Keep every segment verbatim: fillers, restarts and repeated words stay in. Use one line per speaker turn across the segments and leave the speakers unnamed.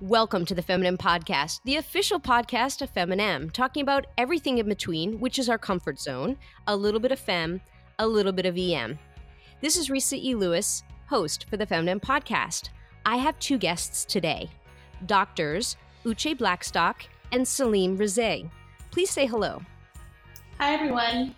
Welcome to the Feminine Podcast, the official podcast of Feminem, talking about everything in between, which is our comfort zone, a little bit of fem, a little bit of E M. This is Risa E. Lewis, host for the Feminine Podcast. I have two guests today, doctors Uche Blackstock and Salim Rezaie. Please say hello.
Hi, everyone.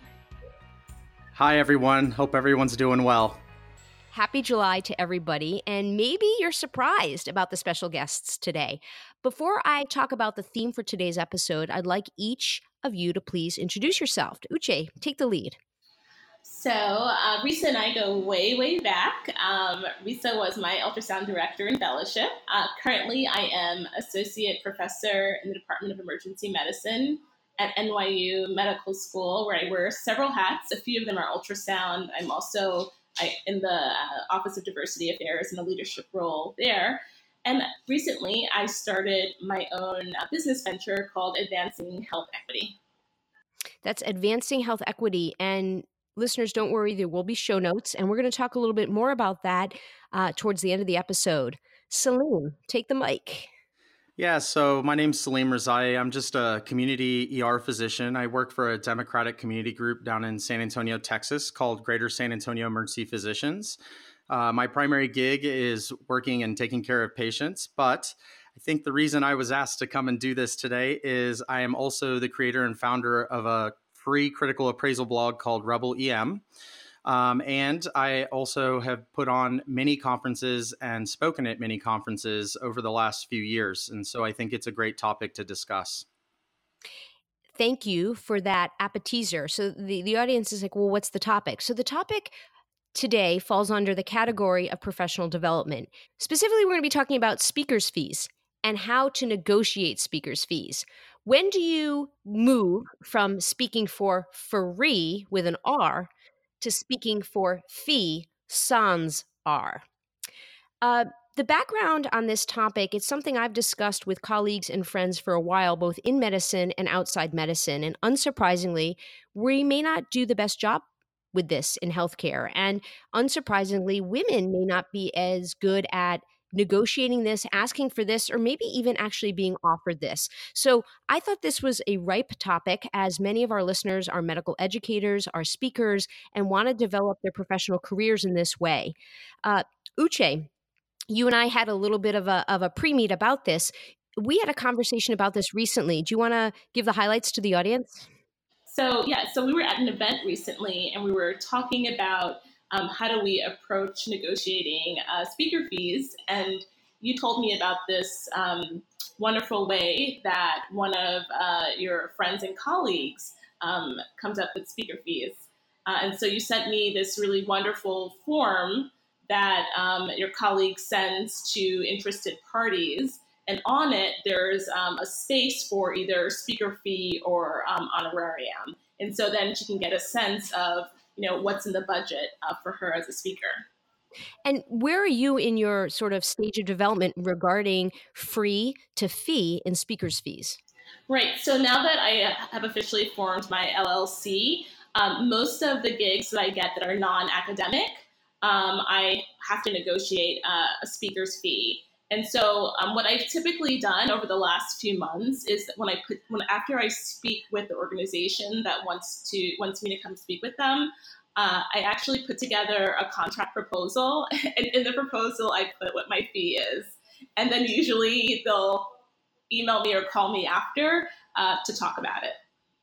Hi, everyone. Hope everyone's doing well.
Happy July to everybody, and maybe you're surprised about the special guests today. Before I talk about the theme for today's episode, I'd like each of you to please introduce yourself. Uche, take the lead.
So, uh, Risa and I go way, way back. Um, Risa was my ultrasound director in fellowship. Uh, currently, I am associate professor in the Department of Emergency Medicine at N Y U Medical School, where I wear several hats. A few of them are ultrasound. I'm also I, in the uh, Office of Diversity Affairs in a leadership role there. And recently, I started my own uh, business venture called Advancing Health Equity.
That's Advancing Health Equity. And listeners, don't worry, there will be show notes. And we're going to talk a little bit more about that uh, towards the end of the episode. Salim, take the mic.
Yeah, so my name's Salim Rezaie. I'm just a community E R physician. I work for a Democratic community group down in San Antonio, Texas, called Greater San Antonio Emergency Physicians. Uh, my primary gig is working and taking care of patients, but I think the reason I was asked to come and do this today is I am also the creator and founder of a free critical appraisal blog called Rebel E M. Um, and I also have put on many conferences and spoken at many conferences over the last few years. And so I think it's a great topic to discuss.
Thank you for that appetizer. So the, the audience is like, well, what's the topic? So the topic today falls under the category of professional development. Specifically, we're going to be talking about speakers' fees and how to negotiate speakers' fees. When do you move from speaking for free with an R to speaking for fee, sans R? Uh, the background on this topic, it's something I've discussed with colleagues and friends for a while, both in medicine and outside medicine. And unsurprisingly, we may not do the best job with this in healthcare. And unsurprisingly, women may not be as good at negotiating this, asking for this, or maybe even actually being offered this. So I thought this was a ripe topic, as many of our listeners are medical educators, are speakers, and want to develop their professional careers in this way. Uh, Uche, you and I had a little bit of a, of a pre-meet about this. We had a conversation about this recently. Do you want to give the highlights to the audience?
So, yeah, so we were at an event recently, and we were talking about um, how do we approach negotiating uh, speaker fees. And you told me about this um, wonderful way that one of uh, your friends and colleagues um, comes up with speaker fees. Uh, and so you sent me this really wonderful form that um, your colleague sends to interested parties. And on it, there's um, a space for either speaker fee or um, honorarium. And so then she can get a sense of, you know, what's in the budget uh, for her as a speaker.
And where are you in your sort of stage of development regarding free to fee in speakers' fees?
Right. So now that I have officially formed my L L C, um, most of the gigs that I get that are non-academic, um, I have to negotiate uh, a speaker's fee. And so um, what I've typically done over the last few months is that when I put, when after I speak with the organization that wants to wants me to come speak with them, uh, I actually put together a contract proposal. And in the proposal, I put what my fee is. And then usually they'll email me or call me after uh, to talk about it.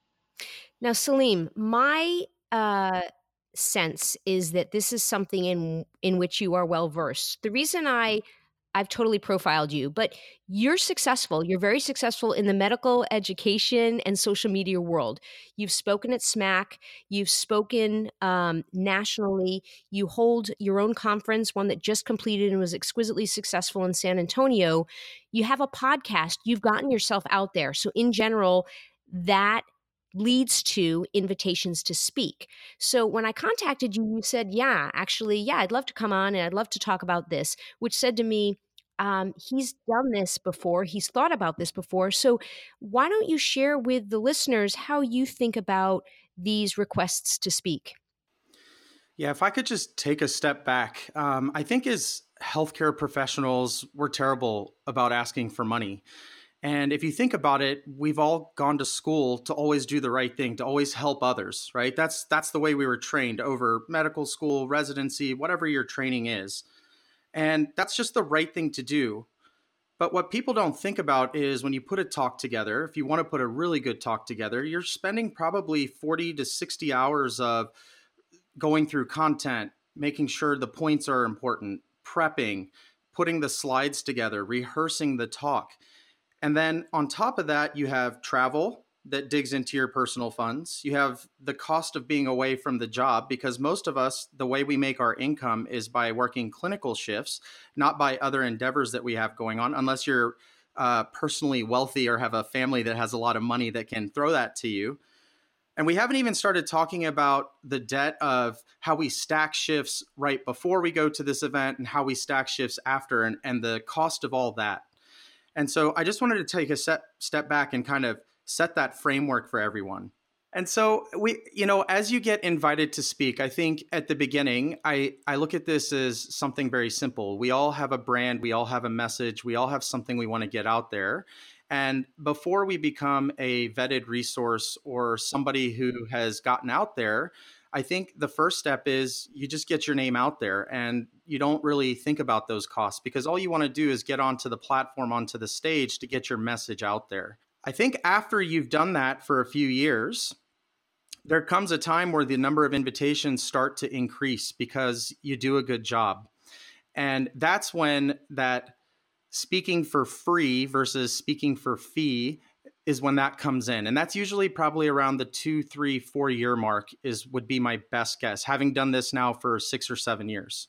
Now, Salim, my uh, sense is that this is something in in which you are well versed. The reason I I've totally profiled you, but you're successful. You're very successful in the medical education and social media world. You've spoken at SMAC. You've spoken um, nationally. You hold your own conference, one that just completed and was exquisitely successful in San Antonio. You have a podcast. You've gotten yourself out there. So in general, that leads to invitations to speak. So when I contacted you, you said, yeah, actually, yeah, I'd love to come on and I'd love to talk about this, which said to me, um, he's done this before. He's thought about this before. So why don't you share with the listeners how you think about these requests to speak?
Yeah, if I could just take a step back, um, I think as healthcare professionals, we're terrible about asking for money. And if you think about it, we've all gone to school to always do the right thing, to always help others, right? That's that's the way we were trained over medical school, residency, whatever your training is. And that's just the right thing to do. But what people don't think about is when you put a talk together, if you want to put a really good talk together, you're spending probably forty to sixty hours of going through content, making sure the points are important, prepping, putting the slides together, rehearsing the talk. And then on top of that, you have travel that digs into your personal funds. You have the cost of being away from the job, because most of us, the way we make our income is by working clinical shifts, not by other endeavors that we have going on, unless you're uh, personally wealthy or have a family that has a lot of money that can throw that to you. And we haven't even started talking about the debt of how we stack shifts right before we go to this event and how we stack shifts after, and, and the cost of all that. And so I just wanted to take a set, step back and kind of set that framework for everyone. And so we, you know, as you get invited to speak, I think at the beginning, I, I look at this as something very simple. We all have a brand, we all have a message, we all have something we want to get out there. And before we become a vetted resource or somebody who has gotten out there, I think the first step is you just get your name out there and you don't really think about those costs, because all you want to do is get onto the platform, onto the stage to get your message out there. I think after you've done that for a few years, there comes a time where the number of invitations start to increase because you do a good job. And that's when that speaking for free versus speaking for fee is when that comes in. And that's usually probably around the two, three, four year mark is would be my best guess, having done this now for six or seven years.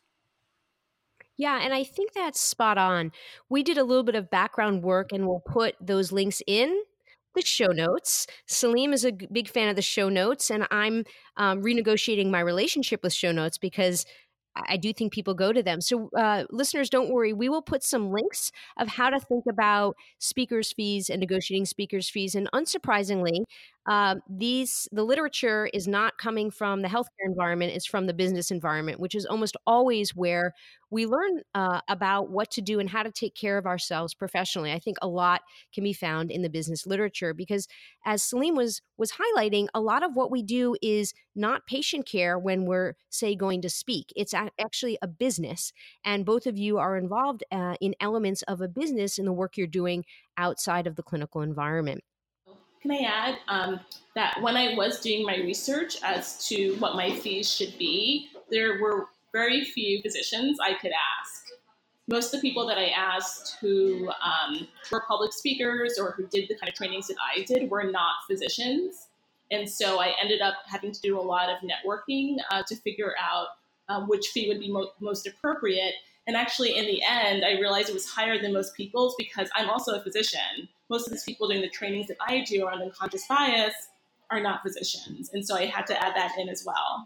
Yeah, and I think that's spot on. We did a little bit of background work, and we'll put those links in the show notes. Salim is a g- big fan of the show notes, and I'm um, renegotiating my relationship with show notes because I I do think people go to them. So uh, listeners, don't worry. We will put some links of how to think about speakers' fees and negotiating speakers' fees. And unsurprisingly, uh, these the literature is not coming from the healthcare environment; it's from the business environment, which is almost always where we learn uh, about what to do and how to take care of ourselves professionally. I think a lot can be found in the business literature because, as Salim was was highlighting, a lot of what we do is not patient care when we're, say, going to speak. It's a- actually a business, and both of you are involved uh, in elements of a business in the work you're doing outside of the clinical environment.
Can I add um, that when I was doing my research as to what my fees should be, there were very few physicians I could ask. Most of the people that I asked who um, were public speakers or who did the kind of trainings that I did were not physicians. And so I ended up having to do a lot of networking uh, to figure out um, which fee would be mo- most appropriate. And actually, in the end, I realized it was higher than most people's because I'm also a physician. Most of these people doing the trainings that I do around unconscious bias are not physicians. And so I had to add that in as well.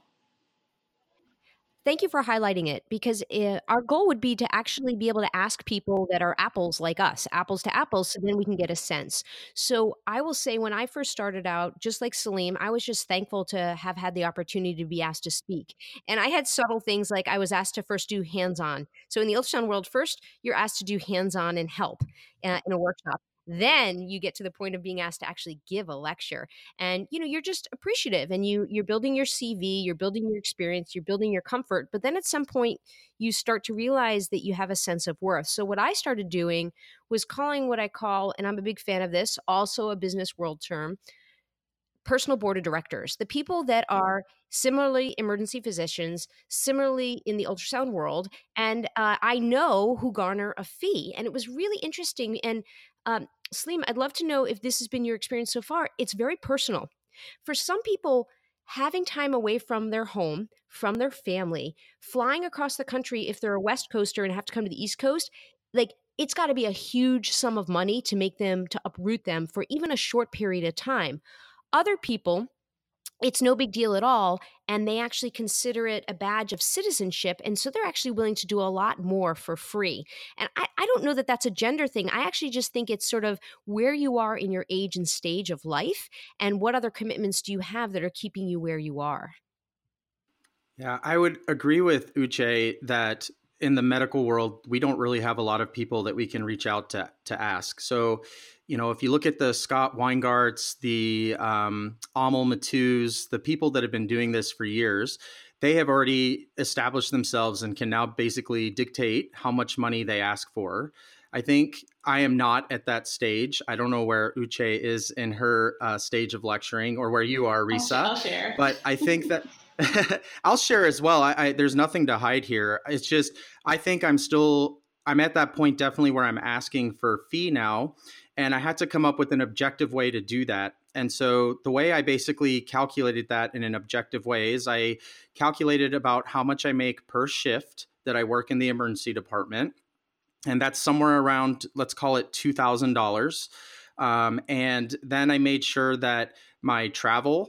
Thank you for highlighting it because uh, our goal would be to actually be able to ask people that are apples like us, apples to apples, so then we can get a sense. So I will say when I first started out, just like Salim, I was just thankful to have had the opportunity to be asked to speak. And I had subtle things like I was asked to first do hands-on. So in the ultrasound world, first you're asked to do hands-on and help uh, in a workshop. Then you get to the point of being asked to actually give a lecture. And you know, you're just appreciative and you you're building your C V, you're building your experience, you're building your comfort, but then at some point you start to realize that you have a sense of worth. So what I started doing was calling what I call, and I'm a big fan of this, also a business world term, personal board of directors, the people that are similarly emergency physicians, similarly in the ultrasound world, and uh, I know who garner a fee. And it was really interesting. And um, Salim, I'd love to know if this has been your experience so far. It's very personal. For some people, having time away from their home, from their family, flying across the country, if they're a West Coaster and have to come to the East Coast, like it's got to be a huge sum of money to make them, to uproot them for even a short period of time. Other people, it's no big deal at all, and they actually consider it a badge of citizenship, and so they're actually willing to do a lot more for free. And I, I don't know that that's a gender thing. I actually just think it's sort of where you are in your age and stage of life, and what other commitments do you have that are keeping you where you are.
Yeah, I would agree with Uche that in the medical world, we don't really have a lot of people that we can reach out to to ask. So, you know, if you look at the Scott Weingarts, the um, Amal Matthews, the people that have been doing this for years, they have already established themselves and can now basically dictate how much money they ask for. I think I am not at that stage. I don't know where Uche is in her uh, stage of lecturing or where you are, Risa.
I'll, I'll share.
But I think that I'll share as well. I, I, there's nothing to hide here. It's just, I think I'm still, I'm at that point definitely where I'm asking for fee now. And I had to come up with an objective way to do that. And so the way I basically calculated that in an objective way is I calculated about how much I make per shift that I work in the emergency department. And that's somewhere around, let's call it two thousand dollars. Um, and then I made sure that my travel,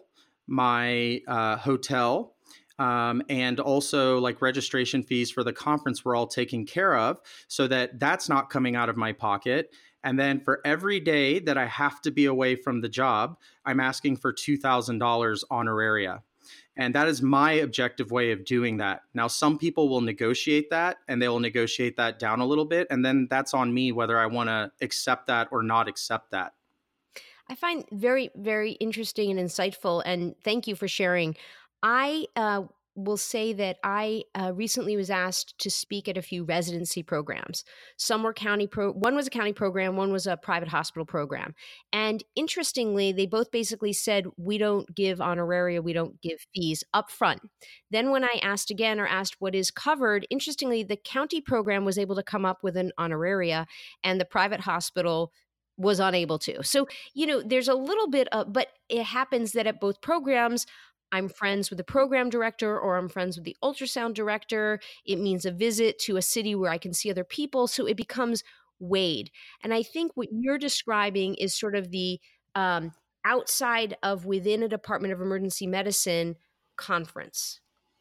my uh, hotel, um, and also like registration fees for the conference were all taken care of so that that's not coming out of my pocket. And then for every day that I have to be away from the job, I'm asking for two thousand dollars honoraria. And that is my objective way of doing that. Now, some people will negotiate that and they will negotiate that down a little bit. And then that's on me whether I want to accept that or not accept that.
I find very, very interesting and insightful. And thank you for sharing. I uh, will say that I uh, recently was asked to speak at a few residency programs. Some were county pro, one was a county program, one was a private hospital program. And interestingly, they both basically said, we don't give honoraria, we don't give fees up front. Then when I asked again or asked what is covered, interestingly, the county program was able to come up with an honoraria and the private hospital was unable to. So, you know, there's a little bit of, but it happens that at both programs, I'm friends with the program director or I'm friends with the ultrasound director. It means a visit to a city where I can see other people. So it becomes weighed. And I think what you're describing is sort of the um, outside of within a Department of Emergency Medicine conference.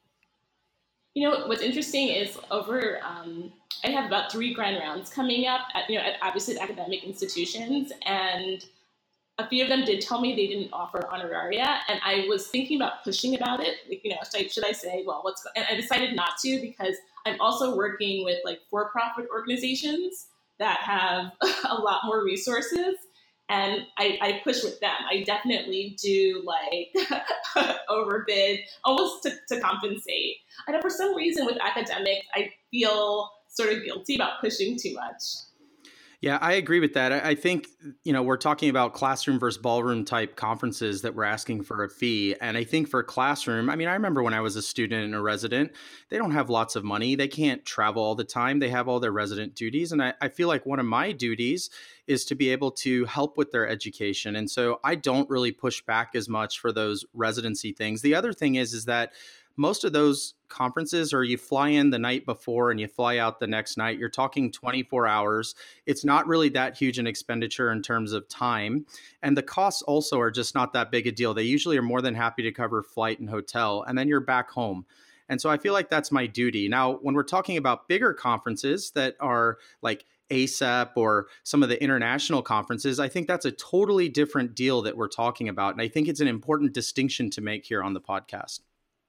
You know, what's interesting is over, um, I have about three grand rounds coming up at, you know, at obviously academic institutions. And a few of them did tell me they didn't offer honoraria, and I was thinking about pushing about it. Like, you know, should I, should I say, well, what's, and I decided not to because I'm also working with like for-profit organizations that have a lot more resources, and I, I push with them. I definitely do like overbid almost to, to compensate. I know for some reason with academics, I feel sort of guilty about pushing too much.
Yeah, I agree with that. I think, you know, we're talking about classroom versus ballroom type conferences that we're asking for a fee. And I think for classroom, I mean, I remember when I was a student and a resident, they don't have lots of money. They can't travel all the time. They have all their resident duties. And I, I feel like one of my duties is to be able to help with their education. And so I don't really push back as much for those residency things. The other thing is, is that most of those conferences are you fly in the night before and you fly out the next night. You're talking twenty-four hours. It's not really that huge an expenditure in terms of time. And the costs also are just not that big a deal. They usually are more than happy to cover flight and hotel, and then you're back home. And so I feel like that's my duty. Now, when we're talking about bigger conferences that are like A S A P or some of the international conferences, I think that's a totally different deal that we're talking about. And I think it's an important distinction to make here on the podcast.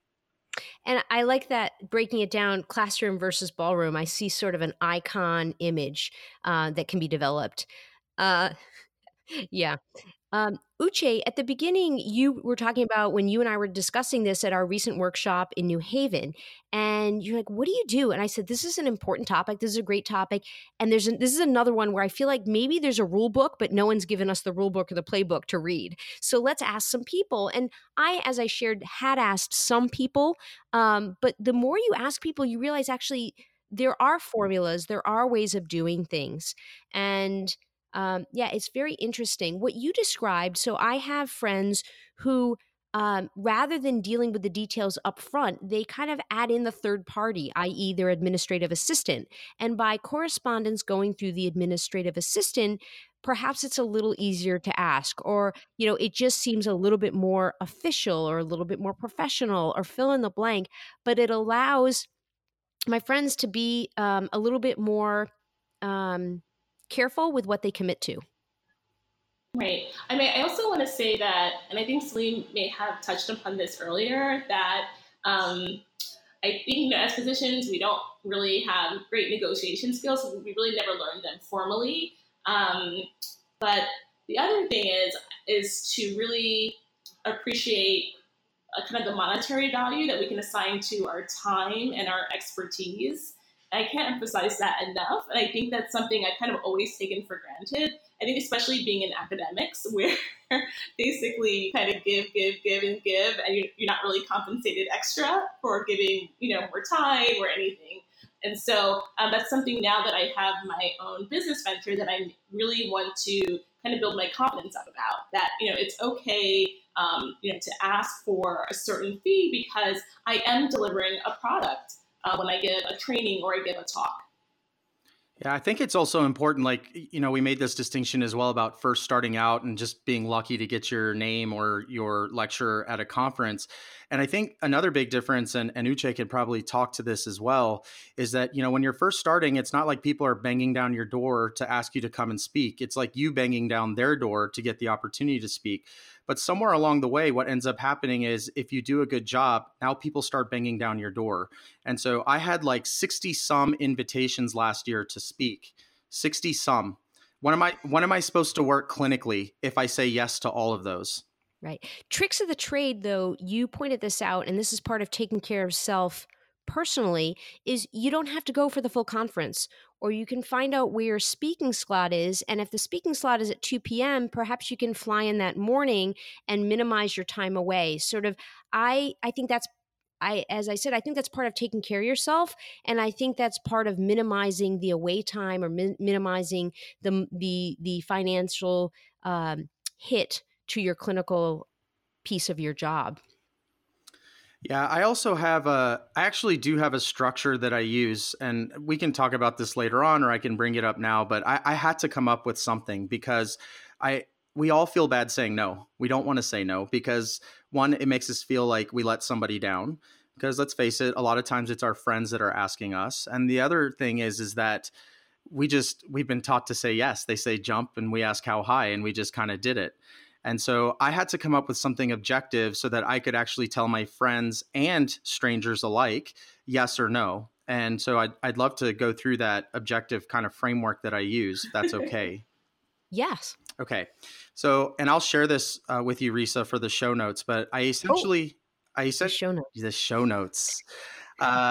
And I like that, breaking it down, classroom versus ballroom. I see sort of an icon image uh, that can be developed. Uh, yeah. Um, Uche, at the beginning, you were talking about when you and I were discussing this at our recent workshop in New Haven, and you're like, what do you do? And I said, this is an important topic. This is a great topic. And there's a, this is another one where I feel like maybe there's a rule book, but no one's given us the rule book or the playbook to read. So let's ask some people. And I, as I shared, had asked some people, um, but the more you ask people, you realize actually there are formulas, there are ways of doing things. And Um, yeah, it's very interesting what you described. So I have friends who, um, rather than dealing with the details up front, they kind of add in the third party, that is their administrative assistant. And by correspondence going through the administrative assistant, perhaps it's a little easier to ask, or, you know, it just seems a little bit more official or a little bit more professional or fill in the blank, but it allows my friends to be um, a little bit more um, careful with what they commit to.
Right. I mean, I also want to say that, and I think Salim may have touched upon this earlier, that um, I think, you know, as physicians, we don't really have great negotiation skills. So we really never learned them formally. Um, but the other thing is, is to really appreciate a kind of the monetary value that we can assign to our time and our expertise. And I can't emphasize that enough. And I think that's something I've kind of always taken for granted. I think especially being in academics, where basically you kind of give, give, give, and give, and you're, you're not really compensated extra for giving, you know, more time or anything. And so um, that's something now that I have my own business venture that I really want to kind of build my confidence up about. That, you know, it's okay, um, you know, to ask for a certain fee because I am delivering a product uh, when I give a training or I give a talk.
Yeah, I think it's also important, like, you know, we made this distinction as well about first starting out and just being lucky to get your name or your lecture at a conference. And I think another big difference, and, and Uche could probably talk to this as well, is that, you know, when you're first starting, it's not like people are banging down your door to ask you to come and speak. It's like you banging down their door to get the opportunity to speak. But somewhere along the way, what ends up happening is if you do a good job, now people start banging down your door. And so I had like sixty some invitations last year to speak, sixty some. When am I, when am I supposed to work clinically if I say yes to all of those?
Right. Tricks of the trade, though, you pointed this out, and this is part of taking care of self personally, is you don't have to go for the full conference, or you can find out where your speaking slot is. And if the speaking slot is at two p.m., perhaps you can fly in that morning and minimize your time away. Sort of, I, I think that's, I, as I said, I think that's part of taking care of yourself. And I think that's part of minimizing the away time or min- minimizing the, the, the financial um, hit to your clinical piece of your job.
Yeah, I also have a, I actually do have a structure that I use, and we can talk about this later on, or I can bring it up now, but I, I had to come up with something because I, we all feel bad saying no. We don't want to say no because one, it makes us feel like we let somebody down because let's face it, a lot of times it's our friends that are asking us. And the other thing is, is that we just, we've been taught to say yes. They say jump and we ask how high and we just kind of did it. And so I had to come up with something objective so that I could actually tell my friends and strangers alike, yes or no. And so I'd, I'd love to go through that objective kind of framework that I use, if that's okay.
Yes.
Okay. So, and I'll share this uh, with you, Risa, for the show notes, but I essentially, oh, I essentially,
the show notes.
The show notes. Uh,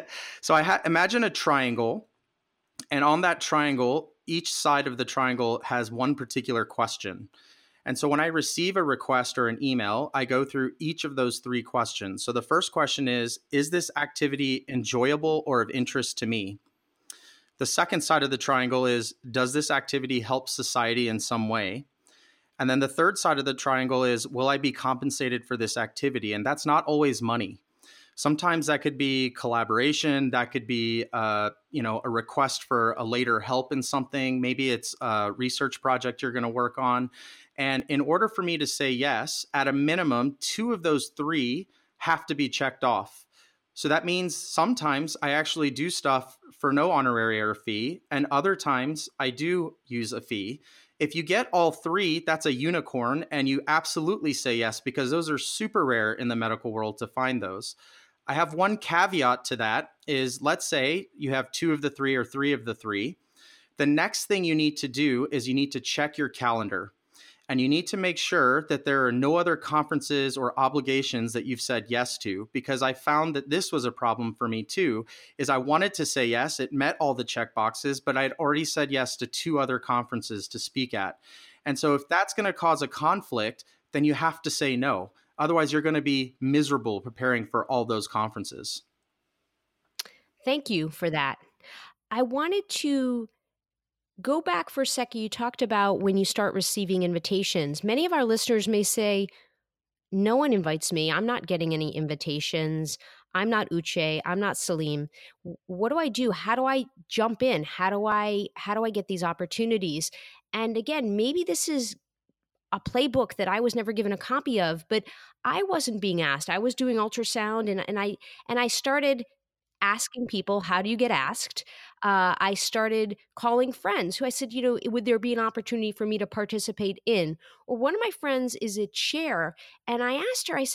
so I ha- imagine a triangle, and on that triangle, each side of the triangle has one particular question. And so when I receive a request or an email, I go through each of those three questions. So the first question is, is this activity enjoyable or of interest to me? The second side of the triangle is, does this activity help society in some way? And then the third side of the triangle is, will I be compensated for this activity? And that's not always money. Sometimes that could be collaboration. That could be, uh, you know, a request for a later help in something. Maybe it's a research project you're going to work on. And in order for me to say yes, at a minimum, two of those three have to be checked off. So that means sometimes I actually do stuff for no honorary or fee, and other times I do use a fee. If you get all three, that's a unicorn, and you absolutely say yes, because those are super rare in the medical world to find those. I have one caveat to that is, let's say you have two of the three or three of the three. The next thing you need to do is you need to check your calendar. And you need to make sure that there are no other conferences or obligations that you've said yes to, because I found that this was a problem for me too, is I wanted to say yes, it met all the check boxes, but I'd already said yes to two other conferences to speak at. And so if that's going to cause a conflict, then you have to say no. Otherwise, you're going to be miserable preparing for all those conferences.
Thank you for that. I wanted to go back for a second. You talked about when you start receiving invitations. Many of our listeners may say, no one invites me. I'm not getting any invitations. I'm not Uche. I'm not Salim. What do I do? How do I jump in? How do I, how do I get these opportunities? And again, maybe this is a playbook that I was never given a copy of, but I wasn't being asked. I was doing ultrasound and, and I, and I started asking people, how do you get asked? Uh, I started calling friends who I said, you know, would there be an opportunity for me to participate in? Or one of my friends is a chair. And I asked her, I said,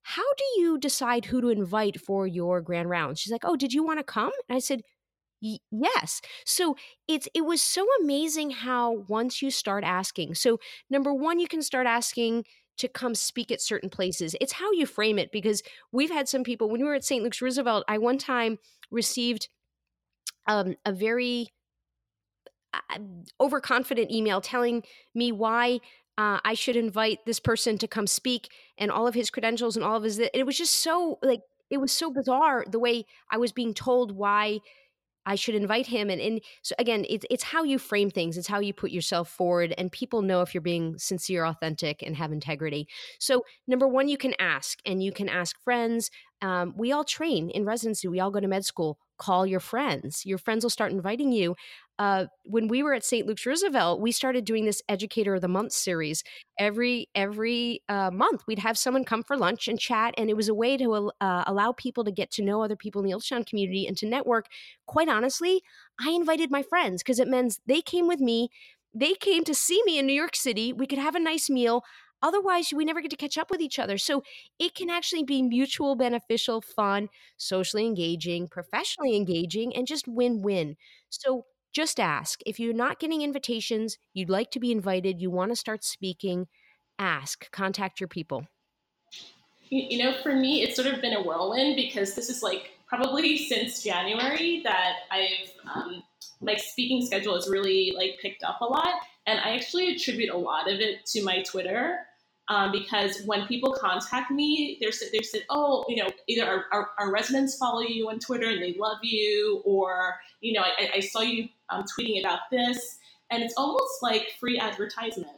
how do you decide who to invite for your grand rounds? She's like, oh, did you want to come? And I said, Y- yes. So it's it was so amazing how once you start asking. So number one, you can start asking to come speak at certain places. It's how you frame it, because we've had some people when we were at Saint Luke's Roosevelt. I one time received um, a very uh, overconfident email telling me why uh, I should invite this person to come speak and all of his credentials and all of his. And it was just so like it was so bizarre the way I was being told why I should invite him. And, and so again, it's it's how you frame things. It's how you put yourself forward, and people know if you're being sincere, authentic, and have integrity. So number one, you can ask, and you can ask friends. Um, we all train in residency. We all go to med school. Call your friends. Your friends will start inviting you. Uh, when we were at Saint Luke's Roosevelt, we started doing this Educator of the Month series. Every every uh, month, we'd have someone come for lunch and chat, and it was a way to uh, allow people to get to know other people in the ultrasound community and to network. Quite honestly, I invited my friends because it meant they came with me. They came to see me in New York City. We could have a nice meal. Otherwise, we never get to catch up with each other. So it can actually be mutual, beneficial, fun, socially engaging, professionally engaging, and just win-win. So just ask. If you're not getting invitations, you'd like to be invited, you want to start speaking, ask. Contact your people.
You, you know, for me, it's sort of been a whirlwind because this is like probably since January that I've um, my speaking schedule has really like picked up a lot, and I actually attribute a lot of it to my Twitter. Um, because when people contact me, they're they said, oh, you know, either our, our, our residents follow you on Twitter and they love you, or you know, I, I saw you um, tweeting about this, and it's almost like free advertisement.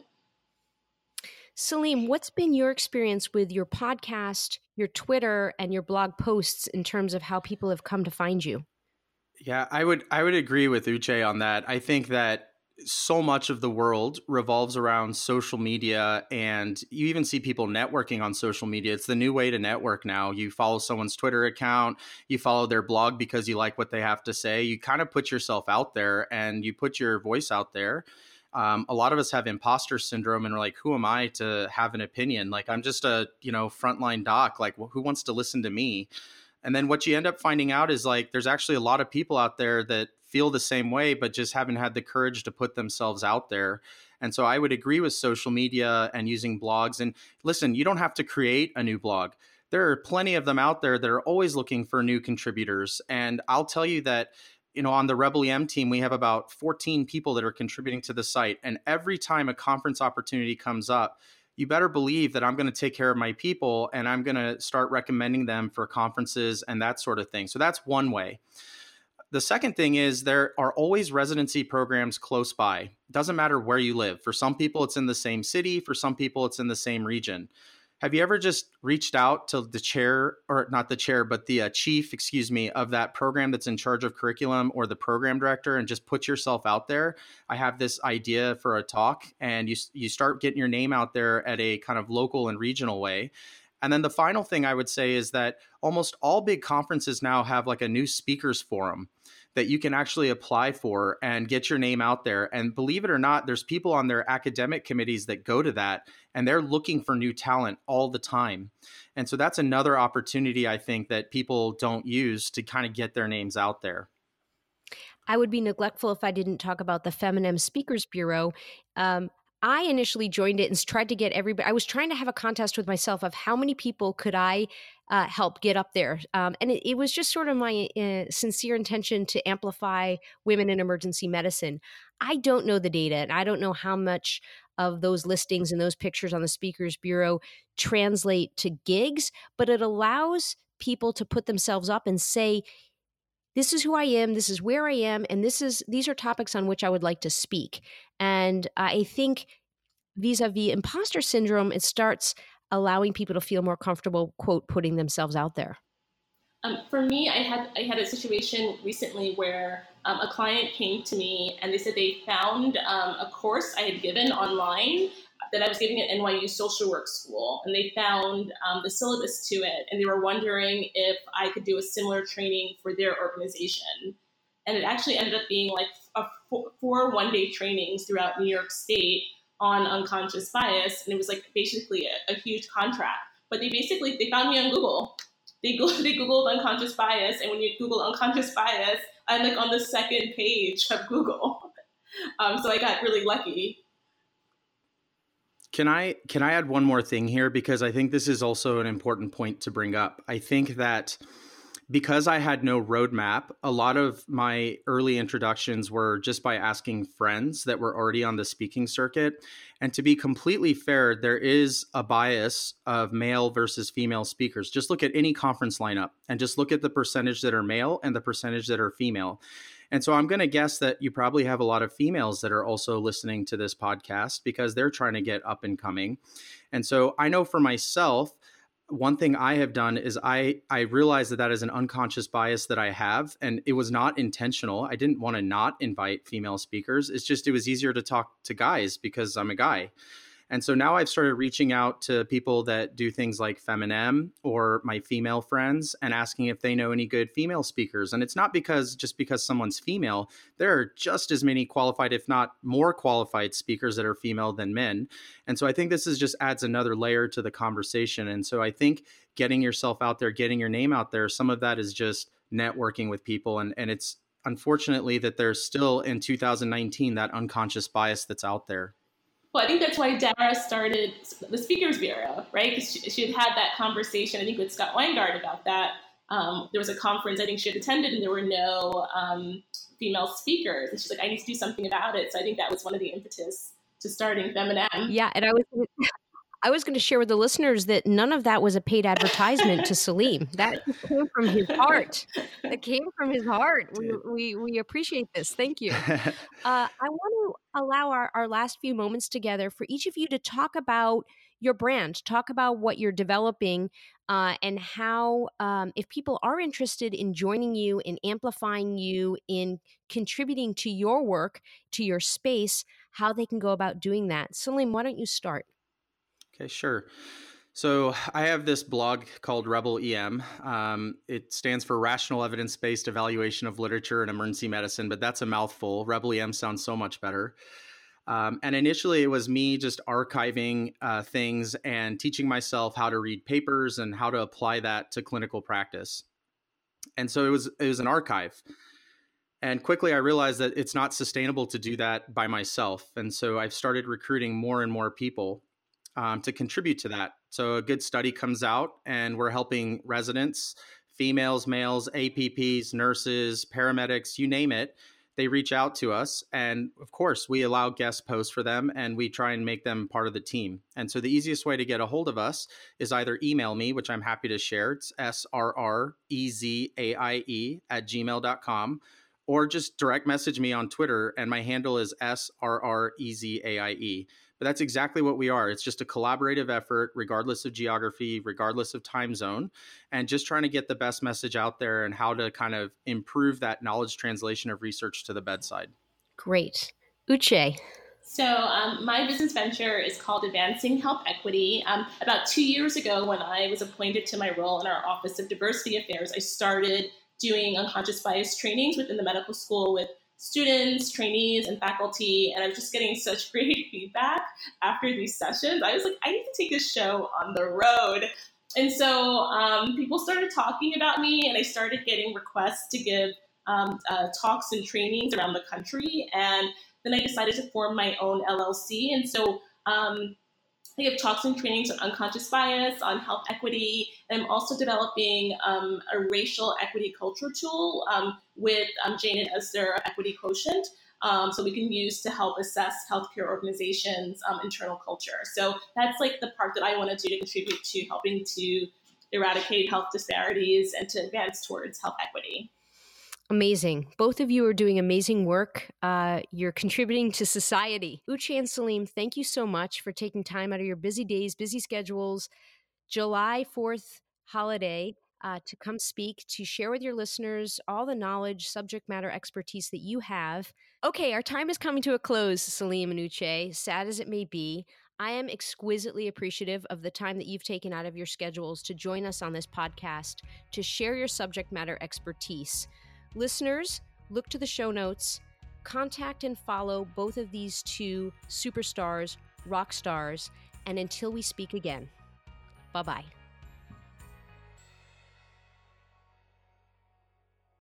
Salim, what's been your experience with your podcast, your Twitter, and your blog posts in terms of how people have come to find you?
Yeah, I would I would agree with Uche on that. I think that so much of the world revolves around social media, and you even see people networking on social media. It's the new way to network now. You follow someone's Twitter account, you follow their blog because you like what they have to say. You kind of put yourself out there and you put your voice out there. Um, a lot of us have imposter syndrome and we're like, who am I to have an opinion? Like, I'm just a, you know, frontline doc. Like, who wants to listen to me? And then what you end up finding out is like, there's actually a lot of people out there that feel the same way, but just haven't had the courage to put themselves out there. And so I would agree with social media and using blogs. And listen, you don't have to create a new blog. There are plenty of them out there that are always looking for new contributors. And I'll tell you that, you know, on the Rebel E M team, we have about fourteen people that are contributing to the site. And every time a conference opportunity comes up, you better believe that I'm going to take care of my people and I'm going to start recommending them for conferences and that sort of thing. So that's one way. The second thing is there are always residency programs close by. It doesn't matter where you live. For some people, it's in the same city. For some people, it's in the same region. Have you ever just reached out to the chair, or not the chair, but the uh, chief, excuse me, of that program that's in charge of curriculum, or the program director, and just put yourself out there? I have this idea for a talk, and you you start getting your name out there at a kind of local and regional way. And then the final thing I would say is that almost all big conferences now have like a new speakers forum that you can actually apply for and get your name out there. And believe it or not, there's people on their academic committees that go to that, and they're looking for new talent all the time. And so that's another opportunity, I think, that people don't use to kind of get their names out there.
I would be neglectful if I didn't talk about the Feminem Speakers Bureau. Um, I initially joined it and tried to get everybody. I was trying to have a contest with myself of how many people could I uh, help get up there. Um, and it, it was just sort of my uh, sincere intention to amplify women in emergency medicine. I don't know the data, and I don't know how much of those listings and those pictures on the Speakers Bureau translate to gigs, but it allows people to put themselves up and say, this is who I am, this is where I am, and this is these are topics on which I would like to speak. And I think vis-a-vis imposter syndrome, it starts allowing people to feel more comfortable, quote, putting themselves out there.
Um, for me, I had I had a situation recently where um, a client came to me and they said they found um, a course I had given online that I was giving at N Y U Social Work School, and they found um, the syllabus to it, and they were wondering if I could do a similar training for their organization. And it actually ended up being like a four, four one-day trainings throughout New York State on unconscious bias, and it was like basically a, a huge contract. but they basically, they found me on Google. They, go, they Googled unconscious bias, and when you Google unconscious bias, I'm like on the second page of Google. Um, so I got really lucky.
Can I can I add one more thing here? Because I think this is also an important point to bring up. I think that because I had no roadmap, a lot of my early introductions were just by asking friends that were already on the speaking circuit. And to be completely fair, there is a bias of male versus female speakers. Just look at any conference lineup and just look at the percentage that are male and the percentage that are female. And so I'm going to guess that you probably have a lot of females that are also listening to this podcast because they're trying to get up and coming. And so I know for myself, one thing I have done is I, I realized that that is an unconscious bias that I have, and it was not intentional. I didn't want to not invite female speakers. It's just, it was easier to talk to guys because I'm a guy. And so now I've started reaching out to people that do things like Feminem or my female friends and asking if they know any good female speakers. And it's not because just because someone's female, there are just as many qualified, if not more qualified speakers that are female than men. And so I think this is just adds another layer to the conversation. And so I think getting yourself out there, getting your name out there, some of that is just networking with people. And, and it's unfortunately that there's still in two thousand nineteen that unconscious bias that's out there.
Well, I think that's why Dara started the Speakers Bureau, right? Because she, she had had that conversation, I think, with Scott Weingart about that. Um, there was a conference I think she had attended, and there were no um, female speakers. And she's like, I need to do something about it. So I think that was one of the impetus to starting Feminem.
Yeah, and I was... I was going to share with the listeners that none of that was a paid advertisement to Salim. That came from his heart. That came from his heart. We we, we appreciate this. Thank you. Uh, I want to allow our, our last few moments together for each of you to talk about your brand, talk about what you're developing, uh, and how, um, if people are interested in joining you, in amplifying you, in contributing to your work, to your space, how they can go about doing that. Salim, why don't you start?
Okay, sure. So I have this blog called Rebel E M. Um, it stands for Rational Evidence-Based Evaluation of Literature in Emergency Medicine, but that's a mouthful. Rebel E M sounds so much better. Um, and initially it was me just archiving uh, things and teaching myself how to read papers and how to apply that to clinical practice. And so it was it was an archive. And quickly I realized that it's not sustainable to do that by myself. And so I've started recruiting more and more people Um, to contribute to that. So a good study comes out and we're helping residents, females, males, A P Ps, nurses, paramedics, you name it. They reach out to us. And of course, we allow guest posts for them and we try and make them part of the team. And so the easiest way to get a hold of us is either email me, which I'm happy to share. It's S R R E Z A I E at gmail dot com, or just direct message me on Twitter. And my handle is S R R E Z A I E. But that's exactly what we are. It's just a collaborative effort, regardless of geography, regardless of time zone, and just trying to get the best message out there and how to kind of improve that knowledge translation of research to the bedside.
Great. Uche.
So um, my business venture is called Advancing Health Equity. Um, about two years ago, when I was appointed to my role in our Office of Diversity Affairs, I started doing unconscious bias trainings within the medical school with students, trainees, and faculty, and I was just getting such great feedback after these sessions. I was like, I need to take this show on the road. And so um, people started talking about me, and I started getting requests to give um, uh, talks and trainings around the country. And then I decided to form my own L L C. And so um, I have talks and trainings on unconscious bias, on health equity, and I'm also developing um, a racial equity culture tool um, with um, Jane and Esther Equity Quotient, um, so we can use to help assess healthcare organizations' um, internal culture. So that's like the part that I want to do to contribute to helping to eradicate health disparities and to advance towards health equity.
Amazing. Both of you are doing amazing work. Uh, you're contributing to society. Uche and Salim, thank you so much for taking time out of your busy days, busy schedules, July fourth holiday, uh, to come speak, to share with your listeners all the knowledge, subject matter expertise that you have. Okay, our time is coming to a close, Salim and Uche, sad as it may be. I am exquisitely appreciative of the time that you've taken out of your schedules to join us on this podcast, to share your subject matter expertise. Listeners, look to the show notes, contact and follow both of these two superstars, rock stars, and until we speak again. Bye-bye.